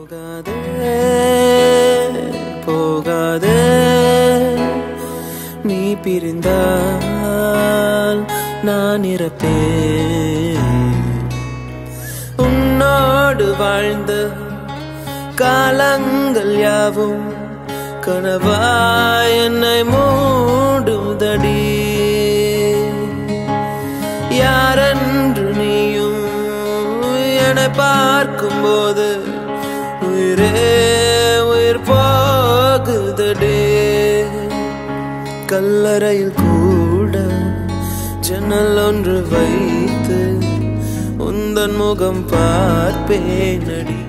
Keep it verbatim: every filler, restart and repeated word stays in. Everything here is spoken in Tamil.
போகாதே போகாதே நீ பிரிந்தால் நான் இறப்பேன். உன்னோடு வாழ்ந்த காலங்கள் யாவும் கனவாய் என்னை மூடுதடி. யாரென்று நீயும் என்னை பார்க்கும் போது உயிரே உயிர் போகுதடி. கல்லறையில் கூட ஜன்னல் ஒன்று வைத்து உந்தன் முகம் பார்ப்பேனடி.